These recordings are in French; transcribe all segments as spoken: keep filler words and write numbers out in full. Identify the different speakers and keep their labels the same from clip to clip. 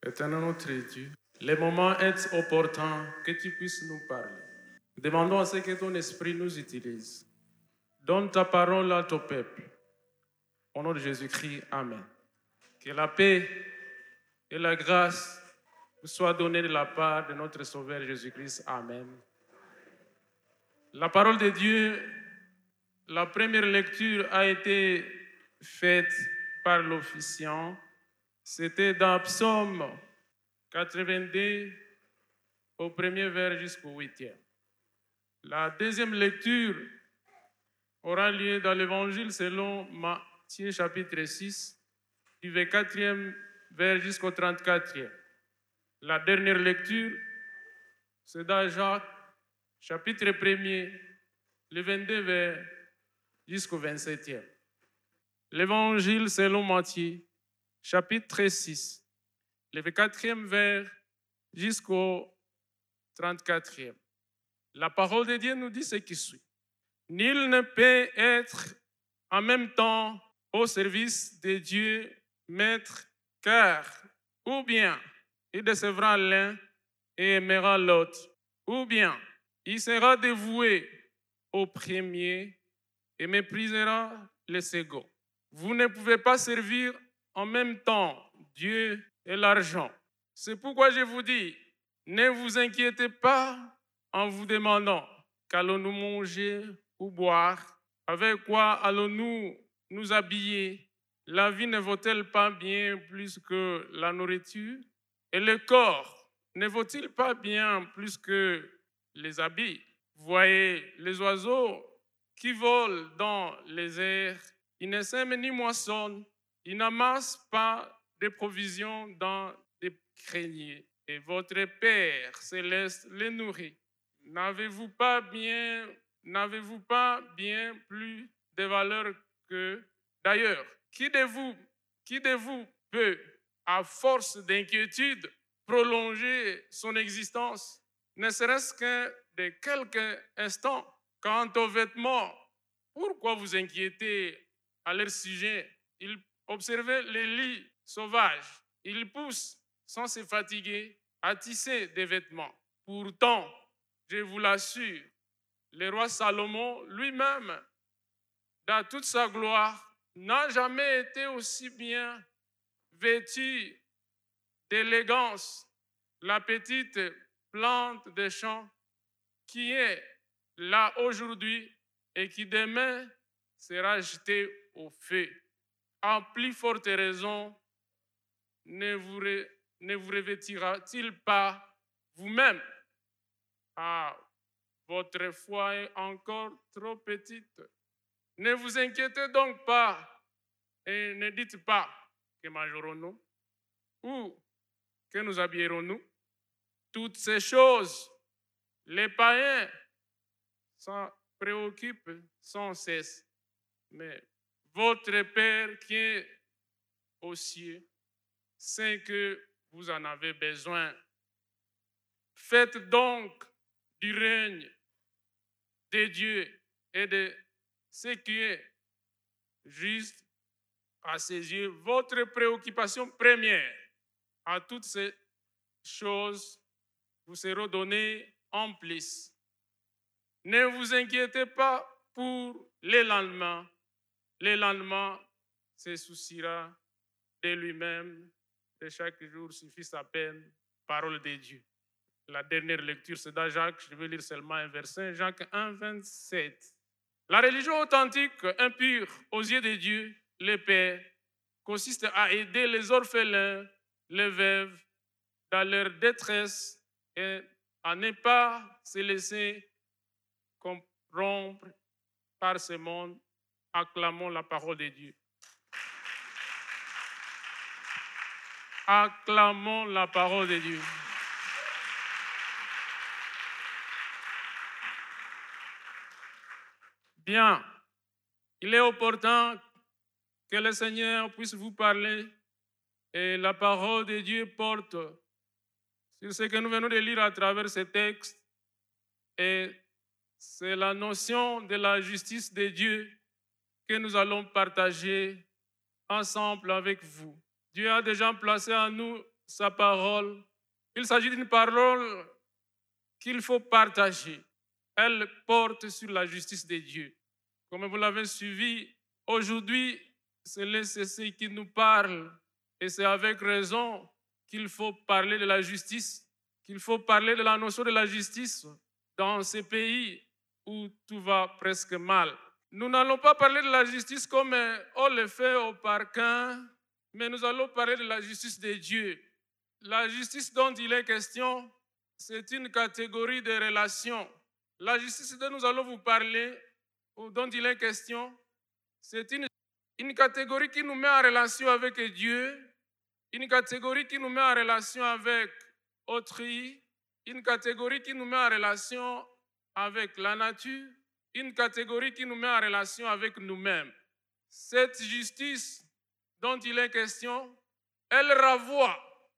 Speaker 1: Éternel notre Dieu, les moments est opportun que tu puisses nous parler. Demandons à ce que ton esprit nous utilise. Donne ta parole à ton peuple. Au nom de Jésus-Christ, Amen. Que la paix et la grâce nous soient données de la part de notre Sauveur Jésus-Christ, Amen. La parole de Dieu, la première lecture a été faite par l'officiant. C'était dans Psaume quatre-vingt-deux, au premier vers jusqu'au huitième. La deuxième lecture aura lieu dans l'Évangile selon Matthieu chapitre six, du vingt-quatrième vers jusqu'au trente-quatrième. La dernière lecture, c'est dans Jacques chapitre premier, le vingt-deux vers jusqu'au vingt-septième. L'Évangile selon Matthieu chapitre six, le vingt-quatrième vers jusqu'au trente-quatrième. La parole de Dieu nous dit ce qui suit. Nul ne peut être en même temps au service de Dieu, maître, car ou bien il décevra l'un et aimera l'autre, ou bien il sera dévoué au premier et méprisera le second. Vous ne pouvez pas servir en même temps Dieu et l'argent. C'est pourquoi je vous dis, ne vous inquiétez pas en vous demandant qu'allons-nous manger ou boire, avec quoi allons-nous nous habiller. La vie ne vaut-elle pas bien plus que la nourriture? Et le corps ne vaut-il pas bien plus que les habits? Voyez les oiseaux qui volent dans les airs, ils ne sèment ni moissonnent, ils n'amassent pas de provisions dans des greniers, et votre Père céleste les nourrit. N'avez-vous pas bien, n'avez-vous pas bien plus de valeur que d'ailleurs? Qui de vous, qui de vous peut, à force d'inquiétude, prolonger son existence, ne serait-ce que de quelques instants? Quant aux vêtements, pourquoi vous inquiétez à leur sujet? Ils observent les lits sauvages, ils poussent sans se fatiguer à tisser des vêtements. Pourtant, je vous l'assure, le roi Salomon lui-même, dans toute sa gloire, n'a jamais été aussi bien vêtu d'élégance. La petite plante des champs qui est là aujourd'hui et qui demain sera jetée au feu. En plus forte raison, ne vous, ré, ne vous revêtira-t-il pas vous-même? Ah, votre foi est encore trop petite. Ne vous inquiétez donc pas et ne dites pas que mangerons-nous ou que nous habillerons-nous. Toutes ces choses, les païens s'en préoccupent sans cesse. Mais votre Père qui est aux cieux sait que vous en avez besoin. Faites donc du règne de Dieu et de ce qui est juste à ses yeux votre préoccupation première. À toutes ces choses, vous seront données en plus. Ne vous inquiétez pas pour les lendemains. Le lendemain se souciera de lui-même, de chaque jour suffit sa peine. Parole de Dieu. La dernière lecture, c'est dans Jacques, je vais lire seulement un verset, Jacques un, vingt-sept. La religion authentique, impure aux yeux de Dieu, le Père, consiste à aider les orphelins, les veuves, dans leur détresse et à ne pas se laisser corrompre par ce monde. Acclamons la parole de Dieu. Acclamons la parole de Dieu. Bien, il est opportun que le Seigneur puisse vous parler et la parole de Dieu porte sur ce que nous venons de lire à travers ce texte. Et c'est la notion de la justice de Dieu que nous allons partager ensemble avec vous. Dieu a déjà placé en nous sa parole. Il s'agit d'une parole qu'il faut partager. Elle porte sur la justice de Dieu. Comme vous l'avez suivi, aujourd'hui, c'est l'E C C qui nous parle et c'est avec raison qu'il faut parler de la justice, qu'il faut parler de la notion de la justice dans ces pays où tout va presque mal. Nous n'allons pas parler de la justice comme on le fait au parquin, mais nous allons parler de la justice de Dieu. La justice dont il est question, c'est une catégorie de relations. La justice dont nous allons vous parler, ou dont il est question, c'est une, une catégorie qui nous met en relation avec Dieu, une catégorie qui nous met en relation avec autrui, une catégorie qui nous met en relation avec la nature, une catégorie qui nous met en relation avec nous-mêmes. Cette justice dont il est question, elle renvoie,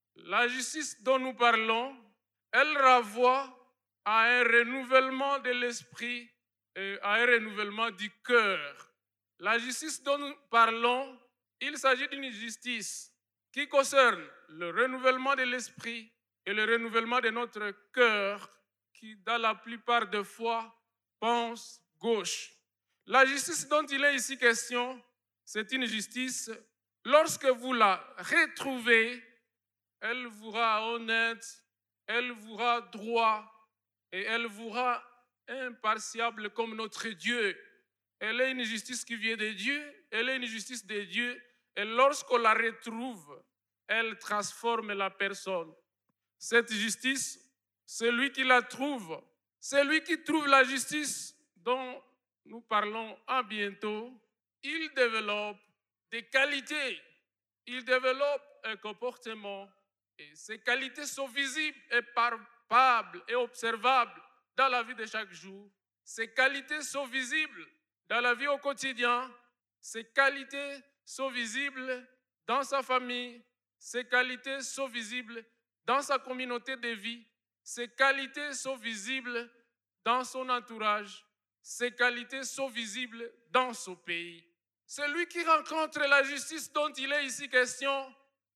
Speaker 1: la justice dont nous parlons, elle renvoie à un renouvellement de l'esprit et à un renouvellement du cœur. La justice dont nous parlons, il s'agit d'une justice qui concerne le renouvellement de l'esprit et le renouvellement de notre cœur qui, dans la plupart des fois, pense gauche. La justice dont il est ici question, c'est une justice, lorsque vous la retrouvez, elle vous rend honnête, elle vous rend droit et elle vous rend impartiable comme notre Dieu. Elle est une justice qui vient de Dieu, elle est une justice de Dieu et lorsqu'on la retrouve, elle transforme la personne. Cette justice, celui qui la trouve, celui qui trouve la justice dont nous parlons à bientôt, il développe des qualités, il développe un comportement et ces qualités sont visibles et palpables et observables dans la vie de chaque jour. Ces qualités sont visibles dans la vie au quotidien, ces qualités sont visibles dans sa famille, ces qualités sont visibles dans sa communauté de vie, ces qualités sont visibles dans son entourage, ces qualités sont visibles dans son pays. Celui qui rencontre la justice dont il est ici question,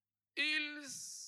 Speaker 1: il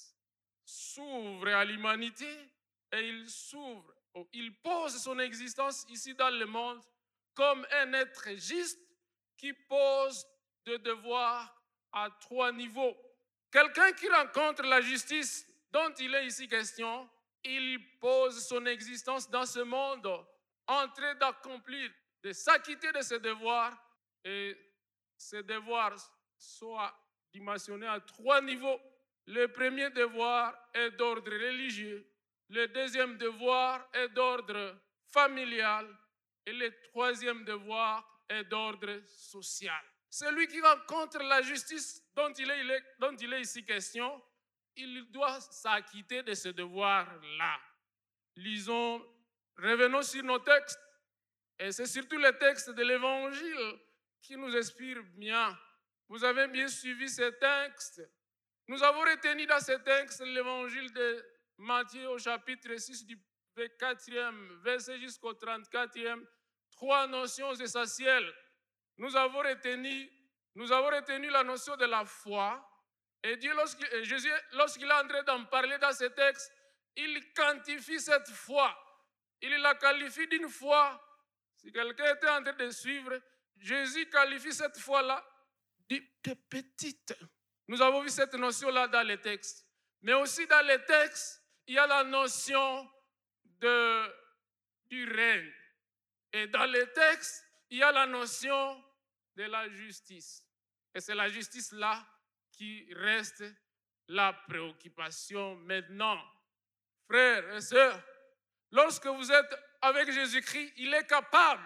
Speaker 1: s'ouvre à l'humanité et il s'ouvre, il pose son existence ici dans le monde comme un être juste qui pose des devoirs à trois niveaux. Quelqu'un qui rencontre la justice dont il est ici question, il pose son existence dans ce monde en train d'accomplir, de s'acquitter de ses devoirs et ces devoirs sont dimensionnés à trois niveaux. Le premier devoir est d'ordre religieux, le deuxième devoir est d'ordre familial et le troisième devoir est d'ordre social. Celui qui rencontre la justice dont il est, il est, dont il est ici question, il doit s'acquitter de ce devoir-là. Lisons, revenons sur nos textes, et c'est surtout les textes de l'Évangile qui nous inspirent bien. Vous avez bien suivi ces textes. Nous avons retenu dans ces textes l'Évangile de Matthieu au chapitre six du quatrième verset jusqu'au trente-quatrième, trois notions essentielles. Nous avons retenu, nous avons retenu la notion de la foi. Et Dieu, lorsqu'il, Jésus, lorsqu'il est en train d'en parler dans ces textes, il quantifie cette foi. Il la qualifie d'une foi. Si quelqu'un était en train de suivre, Jésus qualifie cette foi-là de, de petite. Nous avons vu cette notion-là dans les textes. Mais aussi dans les textes, il y a la notion de, du règne. Et dans les textes, il y a la notion de la justice. Et c'est la justice-là qui reste la préoccupation maintenant. Frères et sœurs, lorsque vous êtes avec Jésus-Christ, il est capable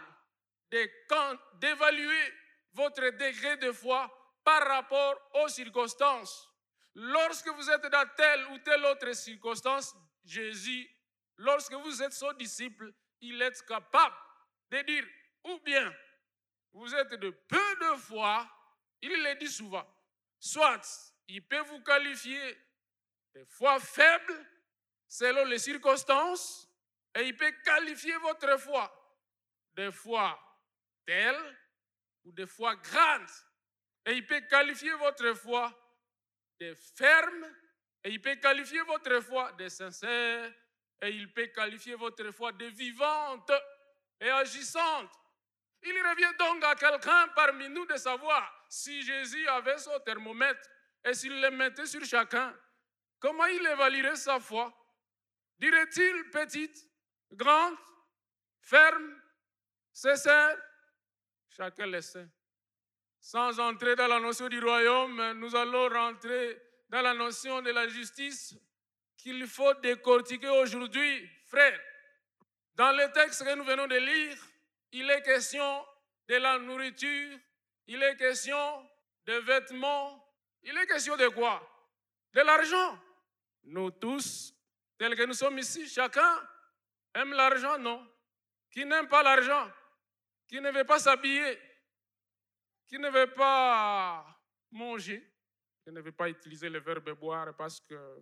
Speaker 1: de, d'évaluer votre degré de foi par rapport aux circonstances. Lorsque vous êtes dans telle ou telle autre circonstance, Jésus, lorsque vous êtes son disciple, il est capable de dire, ou bien vous êtes de peu de foi, il le dit souvent, soit il peut vous qualifier de foi faible selon les circonstances, et il peut qualifier votre foi de foi telle ou de foi grande, et il peut qualifier votre foi de ferme Et il peut qualifier votre foi de sincère, et il peut qualifier votre foi de vivante et agissante. Il revient donc à quelqu'un parmi nous de savoir si Jésus avait son thermomètre et s'il le mettait sur chacun, comment il évaluerait sa foi? Dirait-il petite, grande, ferme, sincère? Chacun le sait. Sans entrer dans la notion du royaume, nous allons rentrer dans la notion de la justice qu'il faut décortiquer aujourd'hui, frères. Dans le texte que nous venons de lire, il est question de la nourriture, il est question de vêtements, il est question de quoi? De l'argent. Nous tous, tels que nous sommes ici, chacun aime l'argent, non? Qui n'aime pas l'argent? Qui ne veut pas s'habiller? Qui ne veut pas manger? Qui ne veut pas utiliser le verbe boire parce que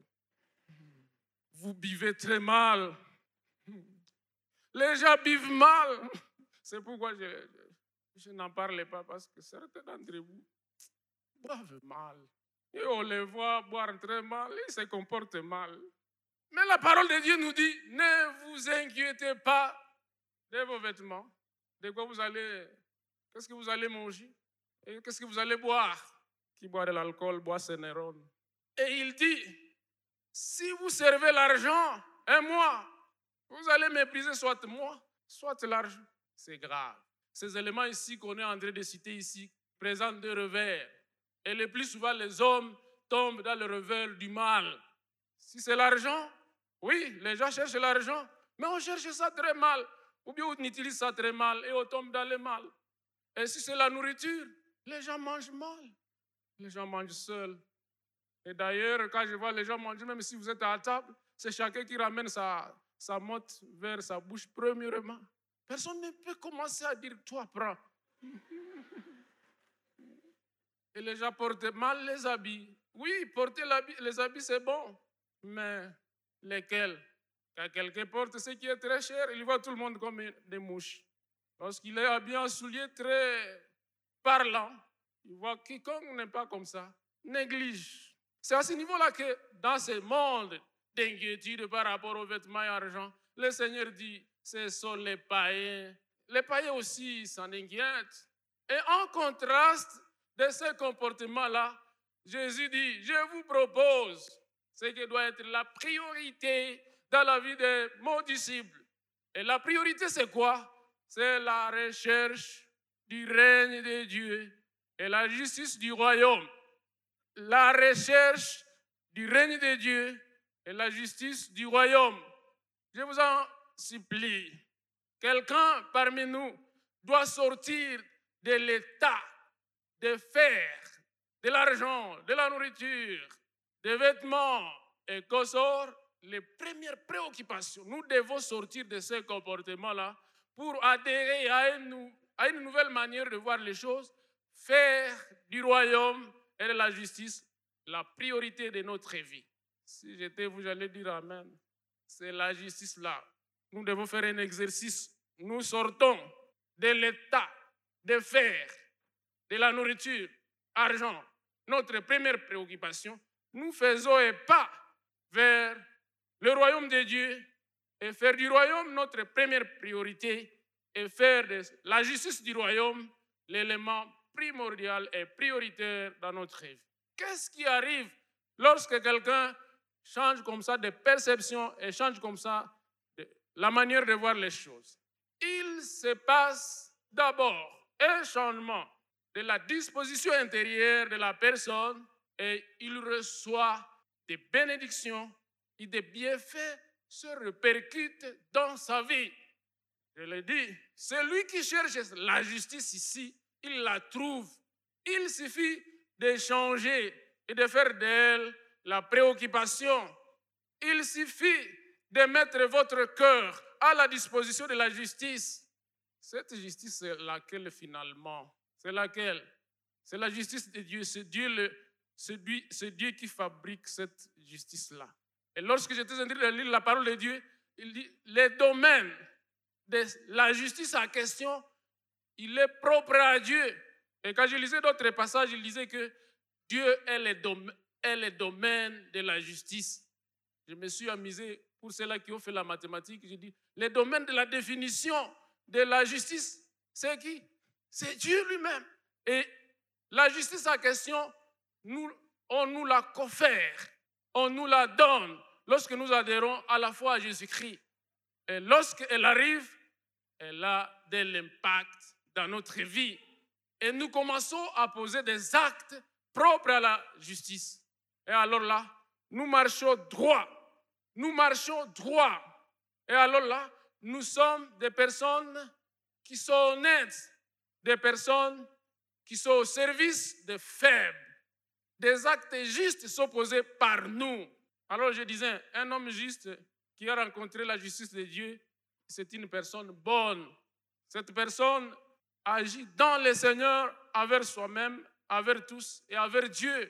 Speaker 1: vous buvez très mal. Les gens buvent mal. C'est pourquoi je, je, je n'en parle pas, parce que certains d'entre vous boivent mal. Et on les voit boire très mal, ils se comportent mal. Mais la parole de Dieu nous dit, ne vous inquiétez pas de vos vêtements. De quoi vous allez, qu'est-ce que vous allez manger? Et qu'est-ce que vous allez boire? Qui boit de l'alcool, boit Cénérone. Et il dit, si vous servez l'argent, et moi, vous allez mépriser soit moi, soit l'argent. C'est grave. Ces éléments ici qu'on est en train de citer ici présentent deux revers. Et le plus souvent, les hommes tombent dans le revers du mal. Si c'est l'argent, oui, les gens cherchent l'argent, mais on cherche ça très mal. Ou bien on utilise ça très mal et on tombe dans le mal. Et si c'est la nourriture, les gens mangent mal. Les gens mangent seuls. Et d'ailleurs, quand je vois les gens manger, même si vous êtes à table, c'est chacun qui ramène sa, sa motte vers sa bouche premièrement. Personne ne peut commencer à dire, toi, prends. Et les gens portent mal les habits. Oui, porter les habits, c'est bon. Mais lesquels? Quand quelqu'un porte ce qui est très cher, il voit tout le monde comme des mouches. Lorsqu'il est habillé en souliers très parlants, il voit quiconque n'est pas comme ça, néglige. C'est à ce niveau-là que dans ce monde d'inquiétude par rapport aux vêtements et argent, le Seigneur dit, ce sont les païens. Les païens aussi s'en inquiètent. Et en contraste de ce comportement-là, Jésus dit, je vous propose ce qui doit être la priorité dans la vie de mon disciple. Et la priorité, c'est quoi? C'est la recherche du règne de Dieu et la justice du royaume. La recherche du règne de Dieu et la justice du royaume. Je vous en supplie, quelqu'un parmi nous doit sortir de l'état de faire de l'argent, de la nourriture, des vêtements et qu'au sort les premières préoccupations. Nous devons sortir de ce comportement-là pour adhérer à une, à une nouvelle manière de voir les choses, faire du royaume et de la justice la priorité de notre vie. Si j'étais vous, j'allais dire amen. C'est la justice là. Nous devons faire un exercice. Nous sortons de l'état de faire de la nourriture, argent, notre première préoccupation. Nous faisons un pas vers le royaume de Dieu et faire du royaume notre première priorité et faire de la justice du royaume l'élément primordial et prioritaire dans notre vie. Qu'est-ce qui arrive lorsque quelqu'un change comme ça de perception et change comme ça de la manière de voir les choses? Il se passe d'abord un changement de la disposition intérieure de la personne et il reçoit des bénédictions et des bienfaits se répercutent dans sa vie. Je l'ai dit, celui qui cherche la justice ici, il la trouve. Il suffit de changer et de faire d'elle la préoccupation. Il suffit de mettre votre cœur à la disposition de la justice. Cette justice, c'est laquelle finalement? C'est laquelle? C'est la justice de Dieu. C'est Dieu, le, c'est Dieu, c'est Dieu qui fabrique cette justice-là. Et lorsque j'étais en train de lire la parole de Dieu, il dit, les domaines de la justice en question, il est propre à Dieu. Et quand je lisais d'autres passages, il disait que Dieu est le, dom- est le domaine de la justice. Je me suis amusé, pour ceux-là qui ont fait la mathématique, j'ai dit, le domaine de la définition de la justice, c'est qui? C'est Dieu lui-même. Et la justice en question, nous, on nous la confère, on nous la donne lorsque nous adhérons à la foi à Jésus-Christ. Et lorsqu'elle arrive, elle a de l'impact dans notre vie. Et nous commençons à poser des actes propres à la justice. Et alors là, nous marchons droit. Nous marchons droit. Et alors là, nous sommes des personnes qui sont honnêtes, des personnes qui sont au service des faibles. Des actes justes sont posés par nous. Alors je disais, un homme juste qui a rencontré la justice de Dieu, c'est une personne bonne. Cette personne agit dans le Seigneur, envers soi-même, envers tous et envers Dieu.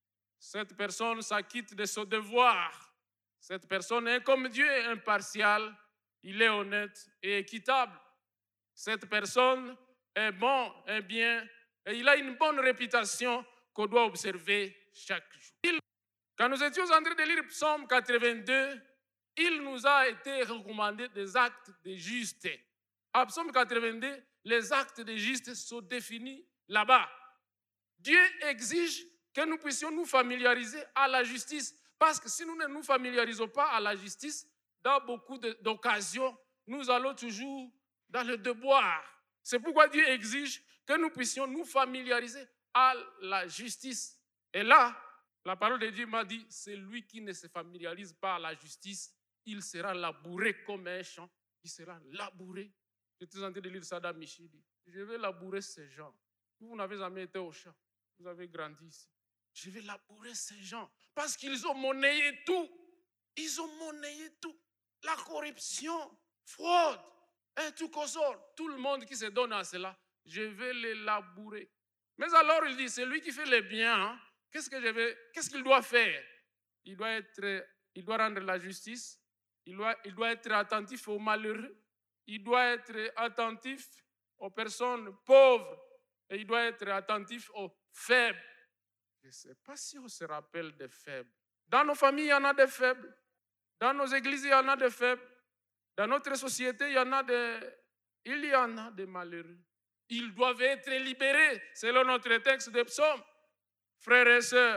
Speaker 1: Cette personne s'acquitte de son devoir. Cette personne est comme Dieu, impartial, il est honnête et équitable. Cette personne est bon et bien et il a une bonne réputation qu'on doit observer chaque jour. Il, quand nous étions en train de lire Psaume quatre-vingt-deux, il nous a été recommandé des actes de justes. À Psaume quatre-vingt-deux, les actes de justes sont définis là-bas. Dieu exige que nous puissions nous familiariser à la justice. Parce que si nous ne nous familiarisons pas à la justice, dans beaucoup d'occasions, nous allons toujours dans le devoir. C'est pourquoi Dieu exige que nous puissions nous familiariser à la justice. Et là, la parole de Dieu m'a dit, c'est lui qui ne se familiarise pas à la justice, il sera labouré comme un champ. Il sera labouré. J'étais en train de lire ça dans Michidi. Je vais labourer ces gens. Vous n'avez jamais été au champ. Vous avez grandi ici. Je vais labourer ces gens parce qu'ils ont monnayé tout. Ils ont monnayé tout. La corruption, fraude, un tout consort. Tout le monde qui se donne à cela, je vais les labourer. Mais alors il dit, c'est lui qui fait le bien. Hein? Qu'est-ce que je vais, qu'est-ce qu'il doit faire? Il doit être, il doit rendre la justice. Il doit, il doit être attentif aux malheureux. Il doit être attentif aux personnes pauvres. Et il doit être attentif aux faibles. Je ne sais pas si on se rappelle des faibles. Dans nos familles, il y en a des faibles. Dans nos églises, il y en a des faibles. Dans notre société, il y en a des, il y en a des malheureux. Ils doivent être libérés, selon notre texte de psaume. Frères et sœurs,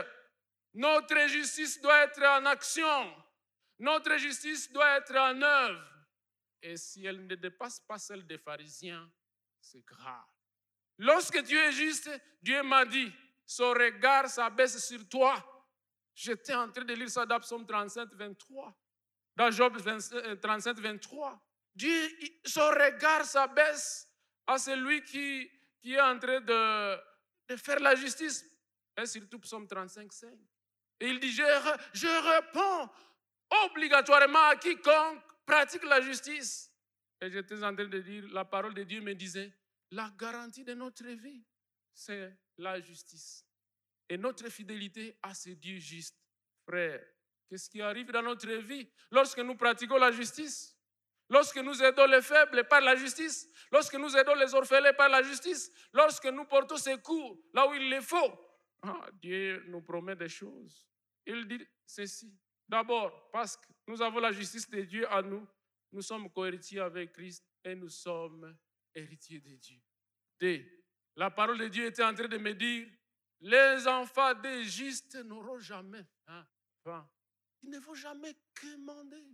Speaker 1: notre justice doit être en action. Notre justice doit être en œuvre. Et si elle ne dépasse pas celle des pharisiens, c'est grave. Lorsque Dieu est juste, Dieu m'a dit, son regard s'abaisse sur toi. J'étais en train de lire ça dans Psaume trente-sept, vingt-trois. Dans Job trente-sept, vingt-trois. Dieu, son regard s'abaisse à celui qui, qui est en train de, de faire la justice. Et surtout Psaume trente-cinq, cinq. Et il dit, je, je réponds obligatoirement à quiconque pratique la justice. Et j'étais en train de dire, la parole de Dieu me disait, la garantie de notre vie, c'est la justice. Et notre fidélité à ce Dieu juste. Frère, qu'est-ce qui arrive dans notre vie lorsque nous pratiquons la justice? Lorsque nous aidons les faibles par la justice? Lorsque nous aidons les orphelins par la justice? Lorsque nous portons secours là où il le faut? Ah, Dieu nous promet des choses. Il dit ceci. D'abord, parce que nous avons la justice de Dieu en nous, nous sommes cohéritiers avec Christ et nous sommes héritiers de Dieu. Deux, la parole de Dieu était en train de me dire, les enfants des justes n'auront jamais hein, faim. Ils ne vont jamais quémander.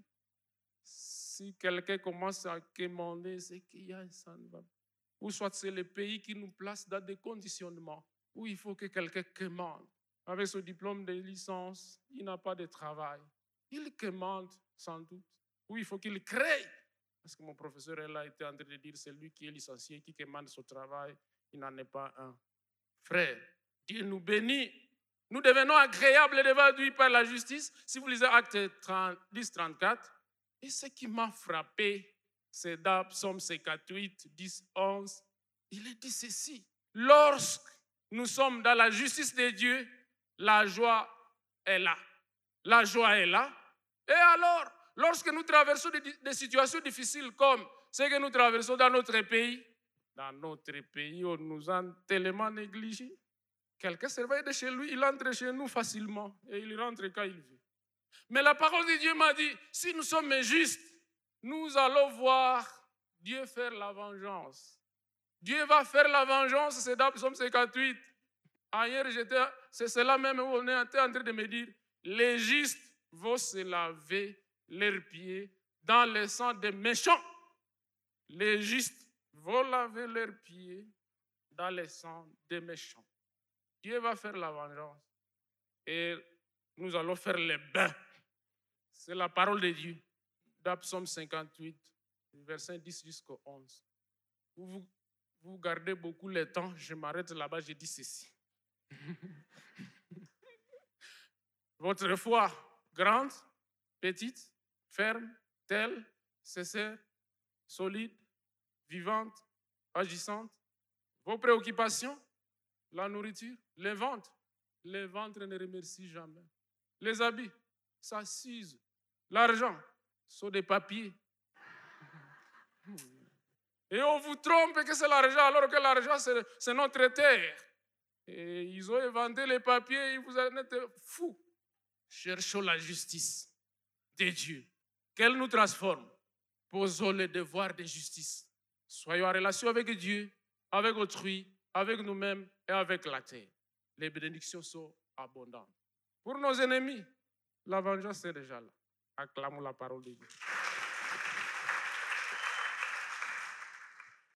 Speaker 1: Si quelqu'un commence à quémander, c'est qu'il y a un sang. Ou soit c'est le pays qui nous place dans des conditionnements où il faut que quelqu'un quémande. Avec son diplôme de licence, il n'a pas de travail. Il quémande sans doute. Ou il faut qu'il crée. Parce que mon professeur elle a été en train de dire, c'est lui qui est licencié, qui quémande son travail, il n'en est pas un. Frère, Dieu nous bénit. Nous devenons agréables devant lui par la justice. Si vous lisez Acte dix, trente-quatre, et ce qui m'a frappé, c'est dans Psaume cinquante-huit, dix, onze, il est dit ceci. Lorsque nous sommes dans la justice de Dieu, la joie est là. La joie est là. Et alors, lorsque nous traversons des, des situations difficiles comme ce que nous traversons dans notre pays, dans notre pays, on nous a tellement négligés Quelqu'un s'éveille de chez lui, il entre chez nous facilement et il rentre quand il veut. Mais la parole de Dieu m'a dit, si nous sommes injustes, nous allons voir Dieu faire la vengeance. Dieu va faire la vengeance, c'est dans Psaume cinquante-huit. Hier, c'est cela même où on était en train de me dire, les justes vont se laver leurs pieds dans le sang des méchants. Les justes vont laver leurs pieds dans le sang des méchants. Dieu va faire la vengeance et nous allons faire les bains. C'est la parole de Dieu, dans Psaume cinquante-huit, verset dix jusqu'au onze. Vous, vous gardez beaucoup le temps, je m'arrête là-bas, je dis ceci. Votre foi, grande, petite, ferme, telle, sincère, solide, vivante, agissante. Vos préoccupations, la nourriture, les ventres. Les ventres ne remercient jamais. Les habits, ça s'use. L'argent, sont des papiers. Et on vous trompe que c'est l'argent, alors que l'argent, c'est, c'est notre terre. Et ils ont inventé les papiers, et vous êtes fous. Cherchons la justice de Dieu, qu'elle nous transforme. Posons le devoir de justice. Soyons en relation avec Dieu, avec autrui, avec nous-mêmes et avec la terre. Les bénédictions sont abondantes. Pour nos ennemis, la vengeance est déjà là. Acclamons la parole de Dieu.